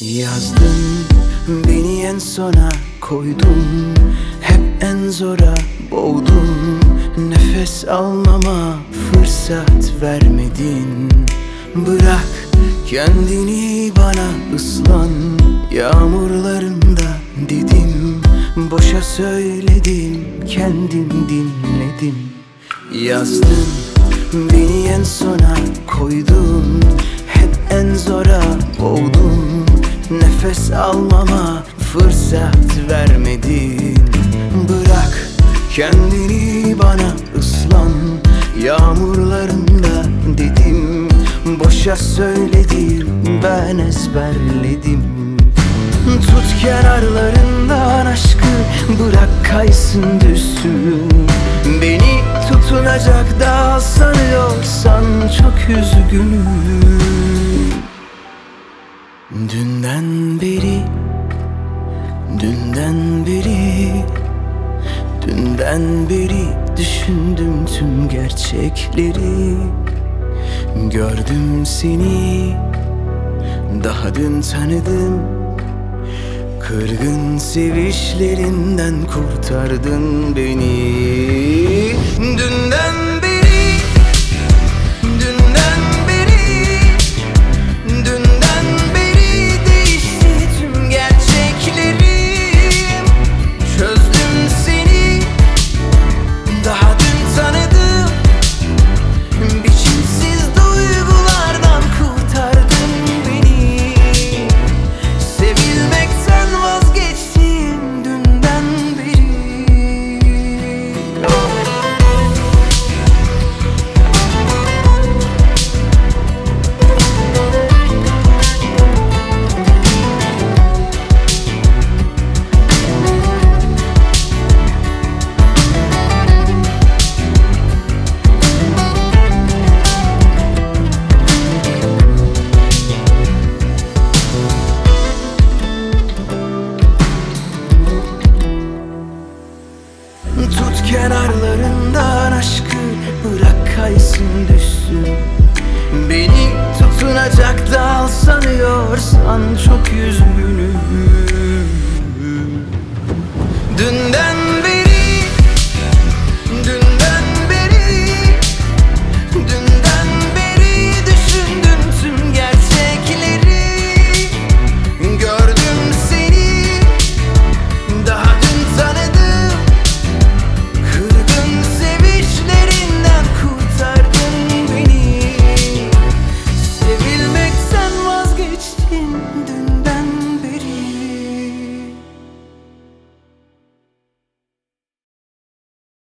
Yazdın beni en sona koydun, hep en zora boğdun. Nefes almama fırsat vermedin. Bırak kendini bana, ıslan yağmurlarında dedim. Boşa söyledim, kendim dinledim. Yazdın beni en sona koydun, hep en zora boğdun. Nefes almama fırsat vermedin. Bırak kendini bana, ıslan yağmurlarında dedim. Boşa söyledim, ben ezberledim. Tut kenarlarından aşkı, bırak kaysın düşsün. Beni tutunacak dal sanıyorsan çok üzgünüm. Dünden beri, dünden beri, dünden beri düşündüm tüm gerçekleri. Gördüm seni, daha dün tanıdım. Kırgın sevişlerinden kurtardın beni. Dünden beri, dünden beri, dünden beri değişti tüm gerçeklerim. Çözdüm seni, daha dün tanıdım. Biçimsiz duygulardan kurtardın beni. Sevilmekten vazgeçtim dünden beri. Tut kenarlarından aşkı, bırak kaysın düşsün. Beni tutunacak dal sanıyorsan çok üzgünüm. Dün